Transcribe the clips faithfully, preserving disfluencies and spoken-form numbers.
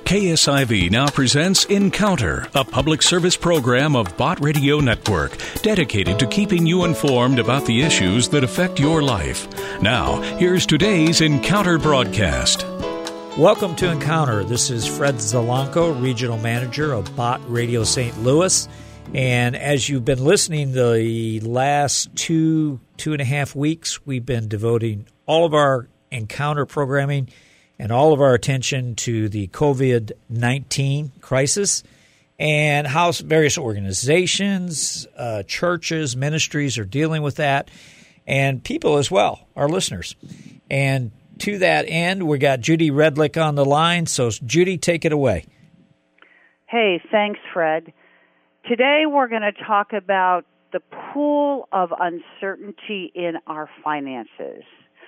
K S I V now presents Encounter, a public service program of Bott Radio Network, dedicated to keeping you informed about the issues that affect your life. Now, here's today's Encounter broadcast. Welcome to Encounter. This is Fred Zalanko, Regional Manager of Bott Radio Saint Louis. And as you've been listening the last two, two and a half weeks, we've been devoting all of our Encounter programming and all of our attention to the covid nineteen crisis and how various organizations, uh, churches, ministries are dealing with that, and people as well, our listeners. And to that end, we got Judy Redlick on the line. So, Judy, take it away. Hey, thanks, Fred. Today we're going to talk about the pool of uncertainty in our finances.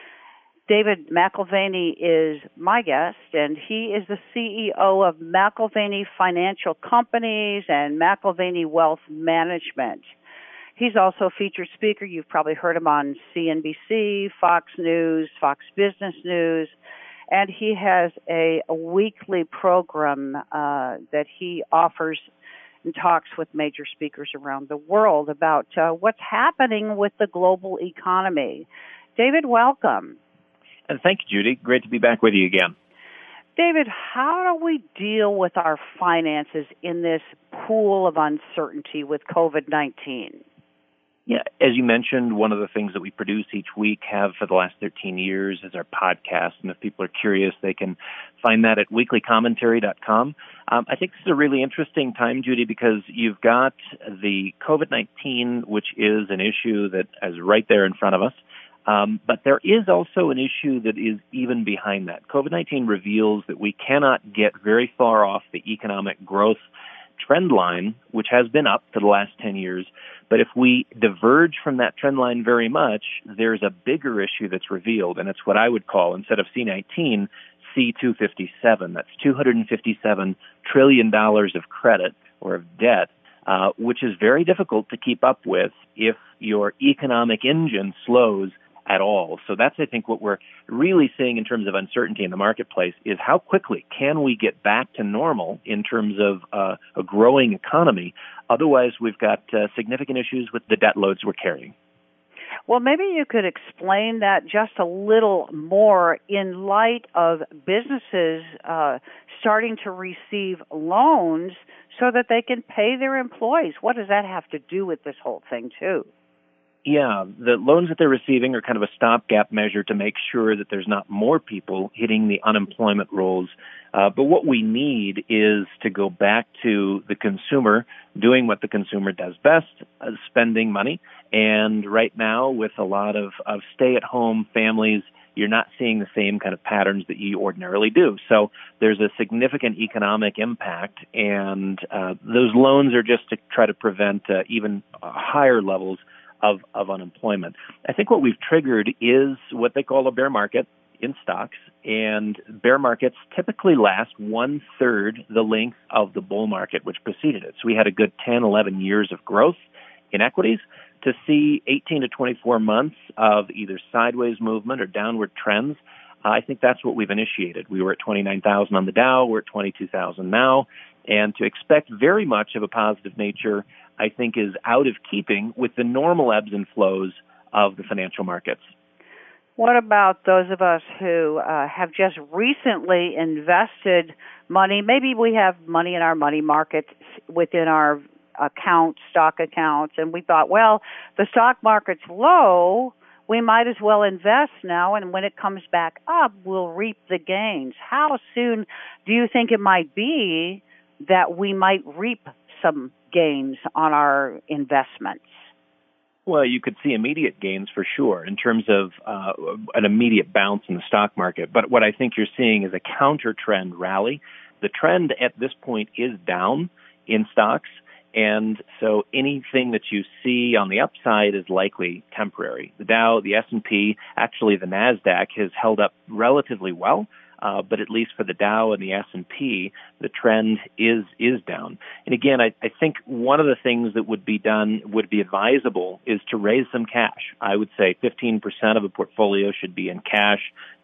David McAlvany is my guest, and he is the C E O of McAlvany Financial Companies and McAlvany Wealth Management. He's also a featured speaker. You've probably heard him on C N B C, Fox News, Fox Business News, and he has a, a weekly program uh, that he offers and talks with major speakers around the world about uh, what's happening with the global economy. David, welcome. And thank you, Judy. Great to be back with you again. David, how do we deal with our finances in this pool of uncertainty with covid nineteen? Yeah, as you mentioned, one of the things that we produce each week, have for the last thirteen years, is our podcast. And if people are curious, they can find that at weekly commentary dot com. Um, I think this is a really interesting time, Judy, because you've got the covid nineteen, which is an issue that is right there in front of us. Um, but there is also an issue that is even behind that. covid nineteen reveals that we cannot get very far off the economic growth trend line, which has been up for the last ten years. But if we diverge from that trend line very much, there's a bigger issue that's revealed, and it's what I would call, instead of C nineteen, C two fifty-seven. That's two hundred fifty-seven trillion dollars of credit or of debt, uh, which is very difficult to keep up with if your economic engine slows at all. So that's, I think, what we're really seeing in terms of uncertainty in the marketplace is how quickly can we get back to normal in terms of uh, a growing economy. Otherwise, we've got uh, significant issues with the debt loads we're carrying. Well, maybe you could explain that just a little more in light of businesses uh, starting to receive loans so that they can pay their employees. What does that have to do with this whole thing, too? Yeah, the loans that they're receiving are kind of a stopgap measure to make sure that there's not more people hitting the unemployment rolls. Uh, but what we need is to go back to the consumer doing what the consumer does best, uh, spending money. And right now, with a lot of, of stay-at-home families, you're not seeing the same kind of patterns that you ordinarily do. So there's a significant economic impact, and uh, those loans are just to try to prevent uh, even uh, higher levels Of, of unemployment. I think what we've triggered is what they call a bear market in stocks, and bear markets typically last one-third the length of the bull market which preceded it. So we had a good ten, eleven years of growth in equities. To see eighteen to twenty-four months of either sideways movement or downward trends, uh, I think that's what we've initiated. We were at twenty-nine thousand on the Dow, we're at twenty-two thousand now, and to expect very much of a positive nature, I think, is out of keeping with the normal ebbs and flows of the financial markets. What about those of us who uh, have just recently invested money? Maybe we have money in our money market within our account, stock accounts, and we thought, well, the stock market's low, we might as well invest now, and when it comes back up, we'll reap the gains. How soon do you think it might be that we might reap some gains on our investments? Well, you could see immediate gains for sure in terms of uh, an immediate bounce in the stock market. But what I think you're seeing is a counter-trend rally. The trend at this point is down in stocks, and so anything that you see on the upside is likely temporary. The Dow, the S and P, actually the NASDAQ has held up relatively well. Uh, but at least for the Dow and the S and P, the trend is is down. And again, I, I think one of the things that would be done, would be advisable, is to raise some cash. I would say fifteen percent of a portfolio should be in cash,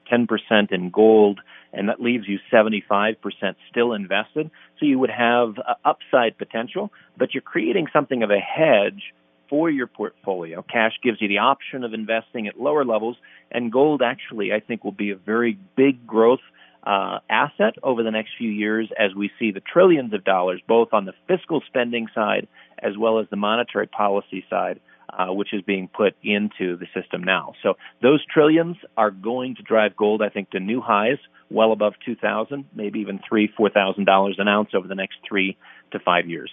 ten percent in gold, and that leaves you seventy-five percent still invested. So you would have uh, upside potential, but you're creating something of a hedge for your portfolio. Cash gives you the option of investing at lower levels, and gold actually, I think, will be a very big growth uh, asset over the next few years as we see the trillions of dollars, both on the fiscal spending side as well as the monetary policy side, uh, which is being put into the system now. So those trillions are going to drive gold, I think, to new highs, well above two thousand, maybe even three, four thousand dollars an ounce over the next three to five years.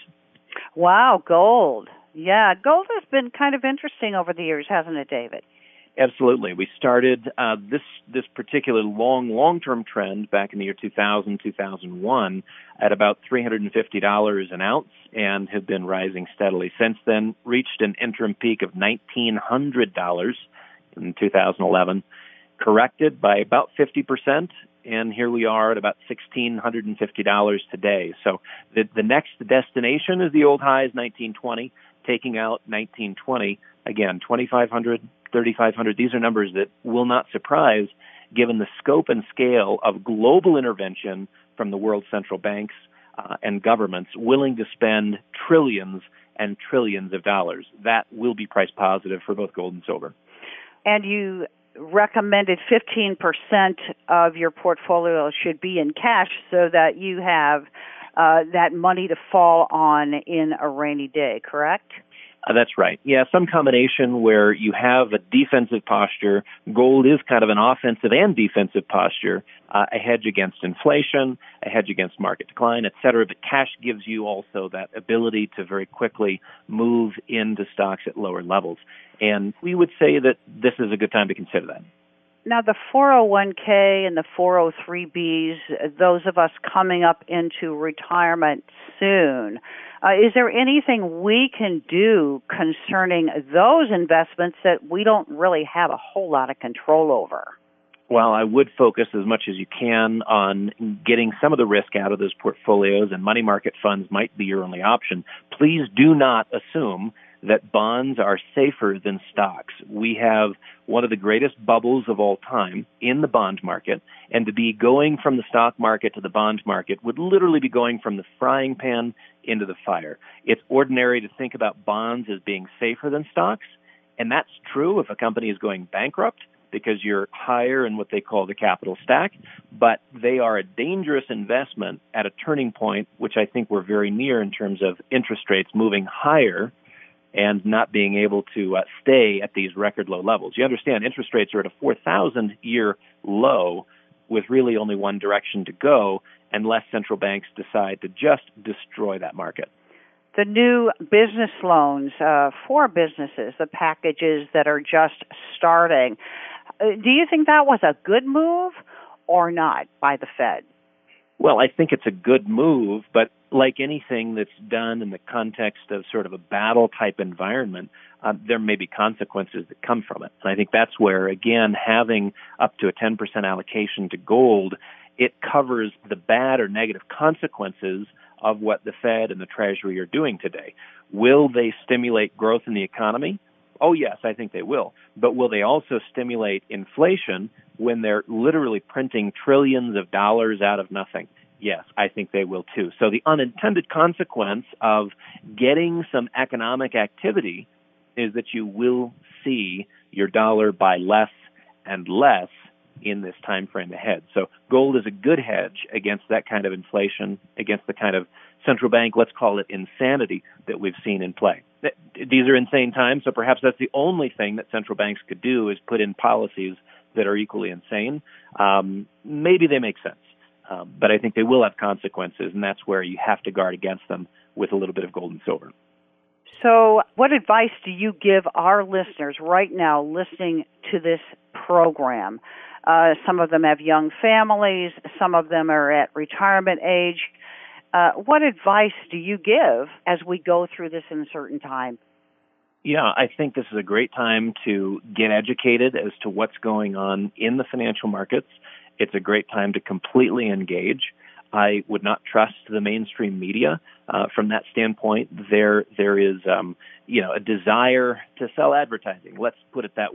Wow, gold. Yeah, gold has been kind of interesting over the years, hasn't it, David? Absolutely. We started uh, this this particular long, long-term trend back in the year two thousand, two thousand one at about three hundred fifty dollars an ounce and have been rising steadily since then, reached an interim peak of nineteen hundred dollars in two thousand eleven, corrected by about fifty percent, and here we are at about one thousand six hundred fifty dollars today. So the, the next destination is the old highs, nineteen twenty, taking out nineteen twenty. Again, twenty-five hundred, thirty-five hundred. These are numbers that will not surprise given the scope and scale of global intervention from the world's central banks uh, and governments willing to spend trillions and trillions of dollars. That will be price positive for both gold and silver. And you recommended fifteen percent of your portfolio should be in cash so that you have uh, that money to fall on in a rainy day, correct? Uh, that's right. Yeah, some combination where you have a defensive posture. Gold is kind of an offensive and defensive posture, uh, a hedge against inflation, a hedge against market decline, et cetera. But cash gives you also that ability to very quickly move into stocks at lower levels. And we would say that this is a good time to consider that. Now, the four oh one k and the four oh three b's, those of us coming up into retirement soon, uh, is there anything we can do concerning those investments that we don't really have a whole lot of control over? Well, I would focus as much as you can on getting some of the risk out of those portfolios, and money market funds might be your only option. Please do not assume that bonds are safer than stocks. We have one of the greatest bubbles of all time in the bond market, and to be going from the stock market to the bond market would literally be going from the frying pan into the fire. It's ordinary to think about bonds as being safer than stocks, and that's true if a company is going bankrupt because you're higher in what they call the capital stack, but they are a dangerous investment at a turning point, which I think we're very near in terms of interest rates moving higher and not being able to uh, stay at these record low levels. You understand interest rates are at a four thousand year low with really only one direction to go unless central banks decide to just destroy that market. The new business loans uh, for businesses, the packages that are just starting, uh, do you think that was a good move or not by the Fed? Well, I think it's a good move, but like anything that's done in the context of sort of a battle-type environment, uh, there may be consequences that come from it. And I think that's where, again, having up to a ten percent allocation to gold, it covers the bad or negative consequences of what the Fed and the Treasury are doing today. Will they stimulate growth in the economy? Oh, yes, I think they will. But will they also stimulate inflation when they're literally printing trillions of dollars out of nothing? Yes, I think they will too. So the unintended consequence of getting some economic activity is that you will see your dollar buy less and less in this time frame ahead. So gold is a good hedge against that kind of inflation, against the kind of central bank, let's call it insanity, that we've seen in play. These are insane times, so perhaps that's the only thing that central banks could do is put in policies that are equally insane. Um, maybe they make sense, um, but I think they will have consequences, and that's where you have to guard against them with a little bit of gold and silver. So what advice do you give our listeners right now listening to this program? Uh, some of them have young families. Some of them are at retirement age. Uh, what advice do you give as we go through this uncertain time? Yeah, I think this is a great time to get educated as to what's going on in the financial markets. It's a great time to completely engage. I would not trust the mainstream media uh, from that standpoint. There, there is, um, you know, a desire to sell advertising. Let's put it that way.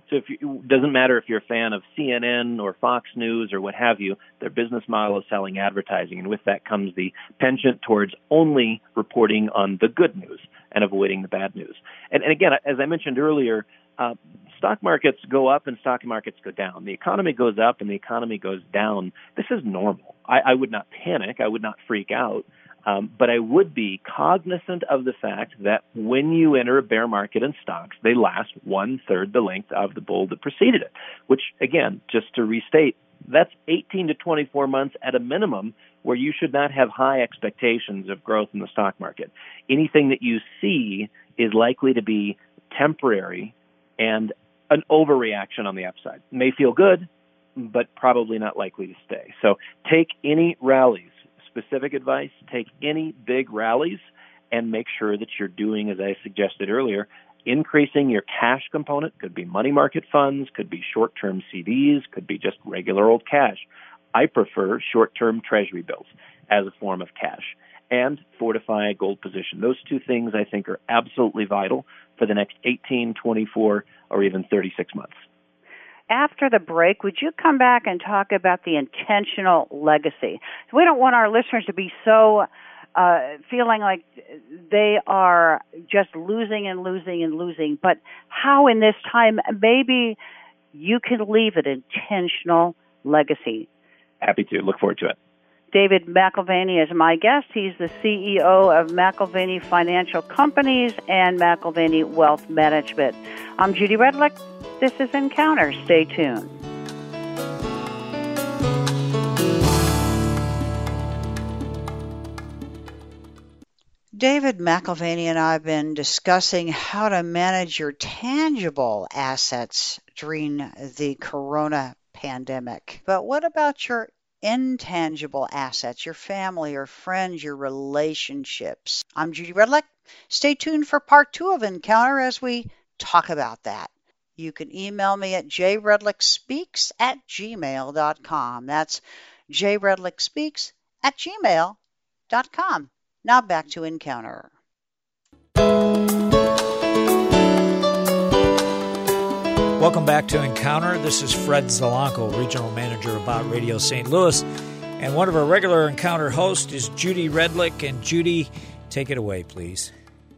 So if you, it doesn't matter if you're a fan of C N N or Fox News or what have you, their business model is selling advertising, and with that comes the penchant towards only reporting on the good news and avoiding the bad news. And, and again, as I mentioned earlier, uh, stock markets go up and stock markets go down. The economy goes up and the economy goes down. This is normal. I, I would not panic. I would not freak out. Um, but I would be cognizant of the fact that when you enter a bear market in stocks, they last one-third the length of the bull that preceded it, which, again, just to restate, that's eighteen to twenty-four months at a minimum where you should not have high expectations of growth in the stock market. Anything that you see is likely to be temporary and an overreaction on the upside. It may feel good, but probably not likely to stay. So take any rallies. Specific advice, take any big rallies and make sure that you're doing, as I suggested earlier, increasing your cash component. Could be money market funds, could be short-term C Ds, could be just regular old cash. I prefer short-term treasury bills as a form of cash, and fortify a gold position. Those two things I think are absolutely vital for the next eighteen, twenty-four, or even thirty-six months. After the break, would you come back and talk about the intentional legacy? We don't want our listeners to be so uh, feeling like they are just losing and losing and losing, but how in this time maybe you can leave an intentional legacy. Happy to. Look forward to it. David McAlvany is my guest. He's the C E O of McAlvany Financial Companies and McAlvany Wealth Management. I'm Judy Redlick. This is Encounter. Stay tuned. David McAlvany and I have been discussing how to manage your tangible assets during the corona pandemic. But what about your intangible assets, your family, your friends, your relationships? I'm Judy Redlick. Stay tuned for part two of Encounter as we talk about that. You can email me at j redlick speaks at gmail dot com. That's j redlick speaks at gmail dot com. Now back to Encounter. Welcome back to Encounter. This is Fred Zalanko, Regional Manager of Bott Radio Saint Louis. And one of our regular Encounter hosts is Judy Redlick. And Judy, take it away, please.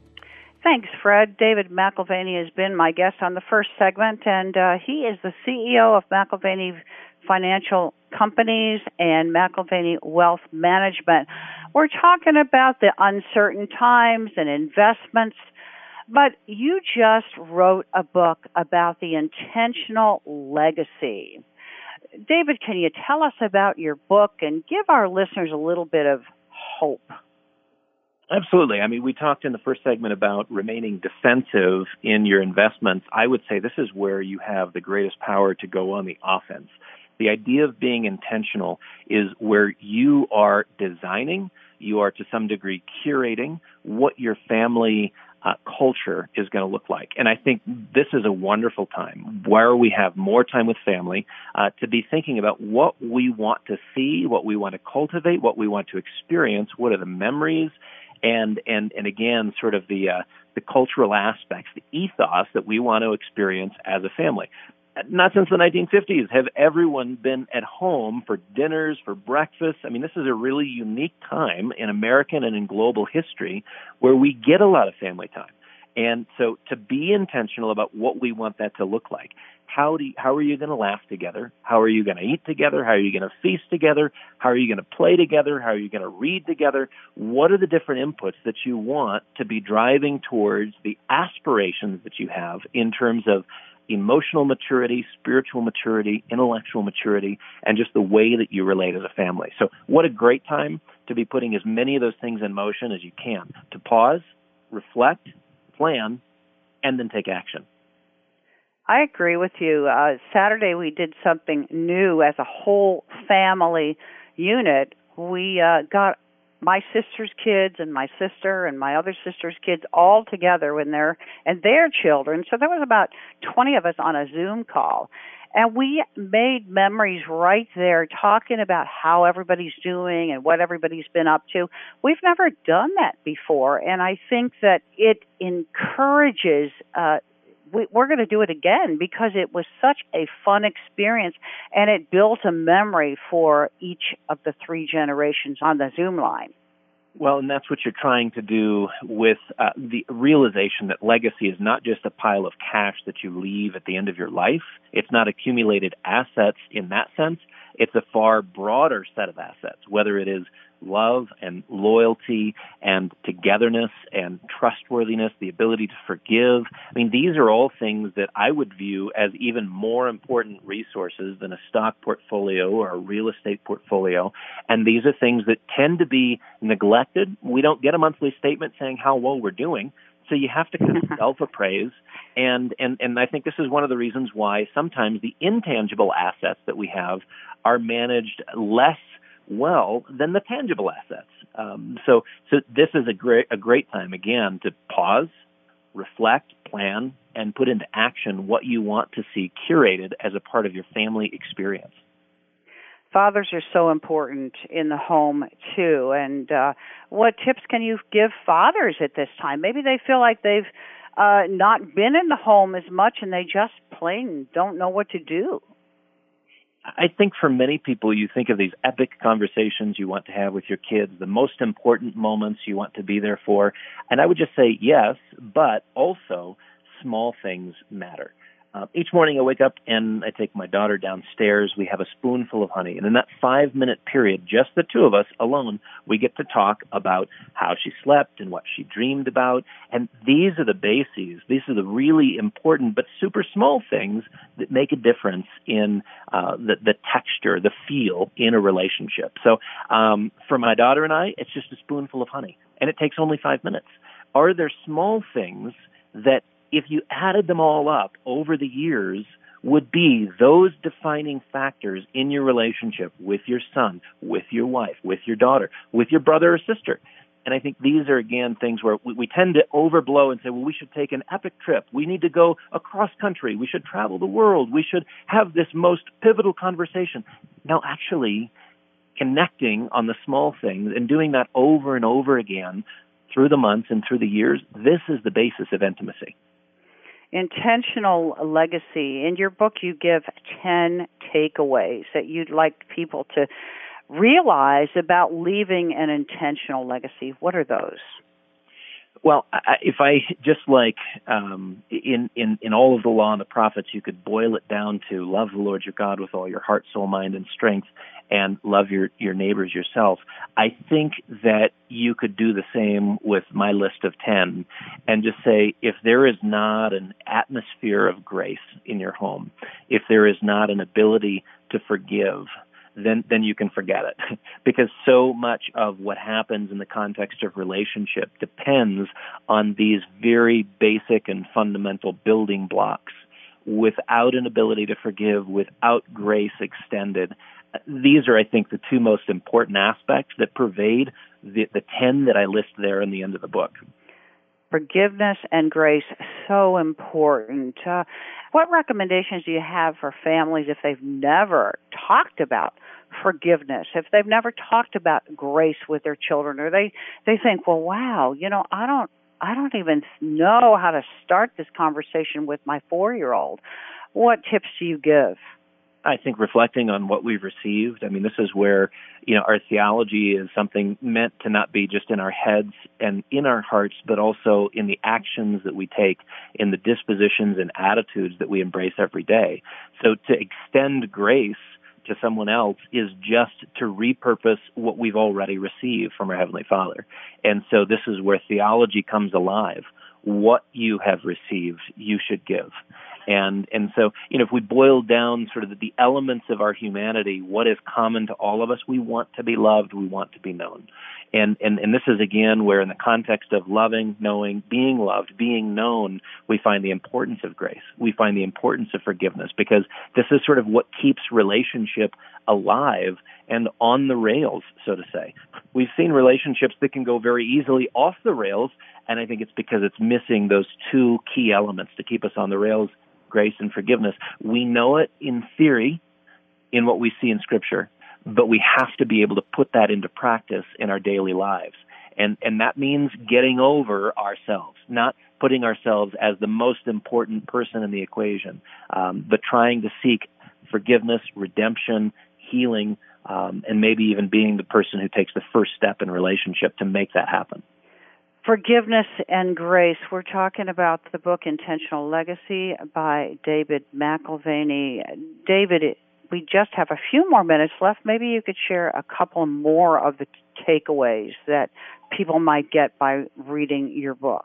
Thanks, Fred. David McAlvany has been my guest on the first segment, and uh, he is the C E O of McAlvany Financial Companies and McAlvany Wealth Management. We're talking about the uncertain times and investments, but you just wrote a book about the intentional legacy. David, can you tell us about your book and give our listeners a little bit of hope? Absolutely. I mean, we talked in the first segment about remaining defensive in your investments. I would say this is where you have the greatest power to go on the offense. The idea of being intentional is where you are designing, you are to some degree curating what your family uh, culture is going to look like. And I think this is a wonderful time where we have more time with family uh, to be thinking about what we want to see, what we want to cultivate, what we want to experience, what are the memories, and and and again, sort of the uh, the cultural aspects, the ethos that we want to experience as a family. Not since the nineteen fifties have everyone been at home for dinners, for breakfast. I mean, this is a really unique time in American and in global history where we get a lot of family time. And so to be intentional about what we want that to look like. How do you, how are you going to laugh together? How are you going to eat together? How are you going to feast together? How are you going to play together? How are you going to read together? What are the different inputs that you want to be driving towards the aspirations that you have in terms of emotional maturity, spiritual maturity, intellectual maturity, and just the way that you relate as a family? So what a great time to be putting as many of those things in motion as you can, to pause, reflect, plan, and then take action. I agree with you. Uh, Saturday we did something new as a whole family unit. We uh, got my sister's kids and my sister and my other sister's kids all together when they're, and their children. So there was about twenty of us on a Zoom call. And we made memories right there talking about how everybody's doing and what everybody's been up to. We've never done that before, and I think that it encourages uh we, we're going to do it again because it was such a fun experience, and it built a memory for each of the three generations on the Zoom line. Well, and that's what you're trying to do with uh, the realization that legacy is not just a pile of cash that you leave at the end of your life. It's not accumulated assets in that sense. It's a far broader set of assets, whether it is love and loyalty and togetherness and trustworthiness, the ability to forgive. I mean, these are all things that I would view as even more important resources than a stock portfolio or a real estate portfolio. And these are things that tend to be neglected. We don't get a monthly statement saying how well we're doing. So you have to kind of self-appraise. And, and, and I think this is one of the reasons why sometimes the intangible assets that we have are managed less well than the tangible assets. Um, so, so this is a great, a great time, again, to pause, reflect, plan, and put into action what you want to see curated as a part of your family experience. Fathers are so important in the home, too. And uh, what tips can you give fathers at this time? Maybe they feel like they've uh, not been in the home as much and they just plain don't know what to do. I think for many people, you think of these epic conversations you want to have with your kids, the most important moments you want to be there for. And I would just say yes, but also small things matter. Uh, each morning I wake up and I take my daughter downstairs. We have a spoonful of honey. And in that five-minute period, just the two of us alone, we get to talk about how she slept and what she dreamed about. And these are the bases. These are the really important but super small things that make a difference in uh, the, the texture, the feel in a relationship. So um, for my daughter and I, it's just a spoonful of honey. And it takes only five minutes. Are there small things that if you added them all up over the years, would be those defining factors in your relationship with your son, with your wife, with your daughter, with your brother or sister? And I think these are, again, things where we, we tend to overblow and say, well, we should take an epic trip. We need to go across country. We should travel the world. We should have this most pivotal conversation. Now, actually, connecting on the small things and doing that over and over again through the months and through the years, this is the basis of intimacy. Intentional legacy. In your book, you give ten takeaways that you'd like people to realize about leaving an intentional legacy. What are those? Well, I, if I just like um, in, in, in all of the law and the prophets, you could boil it down to love the Lord your God with all your heart, soul, mind, and strength, and love your, your neighbors yourself. I think that you could do the same with my list of ten and just say, if there is not an atmosphere of grace in your home, if there is not an ability to forgive, then then you can forget it. Because so much of what happens in the context of relationship depends on these very basic and fundamental building blocks. Without an ability to forgive, without grace extended, these are, I think, the two most important aspects that pervade the, the ten that I list there in the end of the book. Forgiveness and grace, so important. Uh, what recommendations do you have for families if they've never talked about forgiveness, if they've never talked about grace with their children, or they, they think, well, wow, you know, I don't, I don't even know how to start this conversation with my four-year-old. What tips do you give? I think reflecting on what we've received, I mean, this is where, you know, our theology is something meant to not be just in our heads and in our hearts, but also in the actions that we take, in the dispositions and attitudes that we embrace every day. So to extend grace to someone else is just to repurpose what we've already received from our Heavenly Father. And so this is where theology comes alive. What you have received, you should give. And and so, you know, if we boil down sort of the elements of our humanity, what is common to all of us, we want to be loved, we want to be known. And, and, and this is, again, where in the context of loving, knowing, being loved, being known, we find the importance of grace. We find the importance of forgiveness, because this is sort of what keeps relationship alive and on the rails, so to say. We've seen relationships that can go very easily off the rails, and I think it's because it's missing those two key elements to keep us on the rails: grace and forgiveness. We know it in theory in what we see in Scripture, but we have to be able to put that into practice in our daily lives. And and that means getting over ourselves, not putting ourselves as the most important person in the equation, um, but trying to seek forgiveness, redemption, healing, um, and maybe even being the person who takes the first step in a relationship to make that happen. Forgiveness and grace. We're talking about the book Intentional Legacy by David McAlvany. David, we just have a few more minutes left. Maybe you could share a couple more of the takeaways that people might get by reading your book.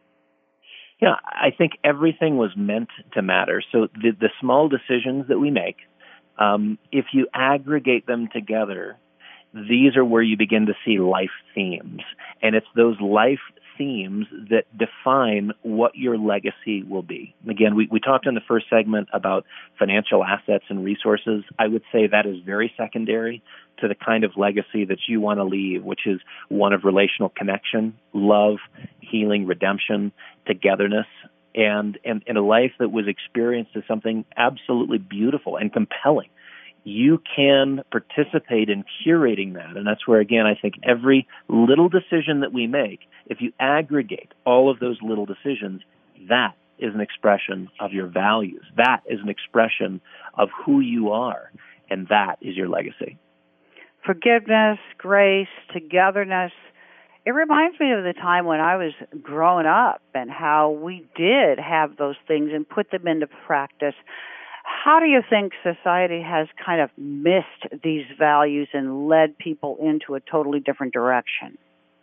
Yeah, I think everything was meant to matter. So the, the small decisions that we make, um, if you aggregate them together, these are where you begin to see life themes. And it's those life themes that define what your legacy will be. Again, we, we talked in the first segment about financial assets and resources. I would say that is very secondary to the kind of legacy that you want to leave, which is one of relational connection, love, healing, redemption, togetherness, and, and, and a life that was experienced as something absolutely beautiful and compelling. You can participate in curating that. And that's where, again, I think every little decision that we make, if you aggregate all of those little decisions, that is an expression of your values. That is an expression of who you are. And that is your legacy. Forgiveness, grace, togetherness. It reminds me of the time when I was growing up and how we did have those things and put them into practice. How do you think society has kind of missed these values and led people into a totally different direction?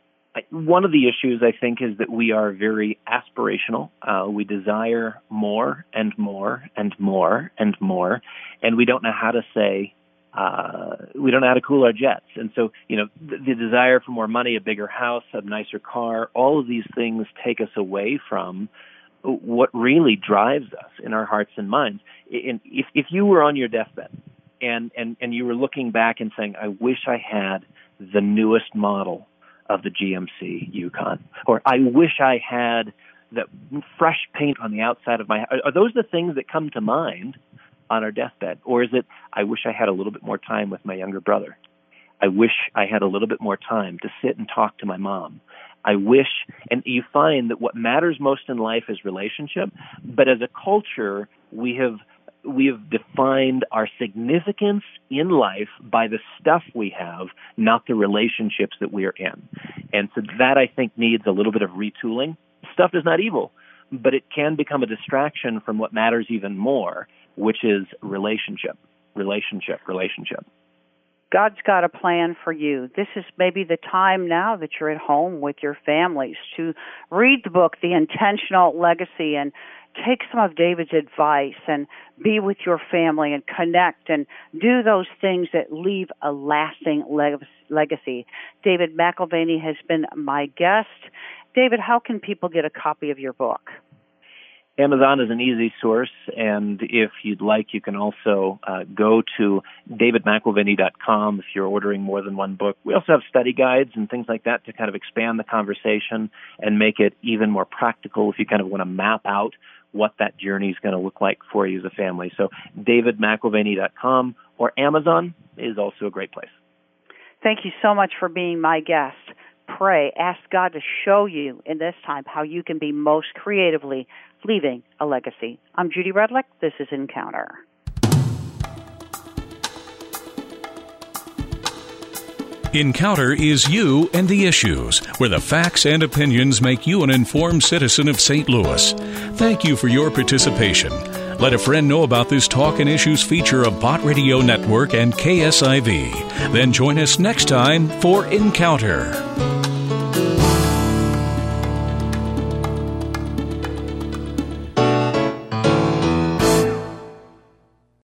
One of the issues, I think, is that we are very aspirational. Uh, we desire more and more and more and more, and we don't know how to say, uh, we don't know how to cool our jets. And so, you know, the, the desire for more money, a bigger house, a nicer car, all of these things take us away from what really drives us in our hearts and minds. And if, if you were on your deathbed and, and, and you were looking back and saying, I wish I had the newest model of the G M C Yukon, or I wish I had the fresh paint on the outside of my house, are those the things that come to mind on our deathbed? Or is it, I wish I had a little bit more time with my younger brother? I wish I had a little bit more time to sit and talk to my mom. I wish, and you find that what matters most in life is relationship, but as a culture, we have we have defined our significance in life by the stuff we have, not the relationships that we are in. And so that, I think, needs a little bit of retooling. Stuff is not evil, but it can become a distraction from what matters even more, which is relationship, relationship, relationship. God's got a plan for you. This is maybe the time now that you're at home with your families to read the book, The Intentional Legacy, and take some of David's advice and be with your family and connect and do those things that leave a lasting leg- legacy. David McAlvany has been my guest. David, how can people get a copy of your book? Amazon is an easy source, and if you'd like, you can also uh, go to david mcalvany dot com if you're ordering more than one book. We also have study guides and things like that to kind of expand the conversation and make it even more practical if you kind of want to map out what that journey is going to look like for you as a family. So david mcalvany dot com or Amazon is also a great place. Thank you so much for being my guest. Pray, ask God to show you in this time how you can be most creatively leaving a legacy. I'm Judy Rudlick. This is Encounter. Encounter is you and the issues, where the facts and opinions make you an informed citizen of Saint Louis. Thank you for your participation. Let a friend know about this Talk and Issues feature of Bott Radio Network and K S I V. Then join us next time for Encounter.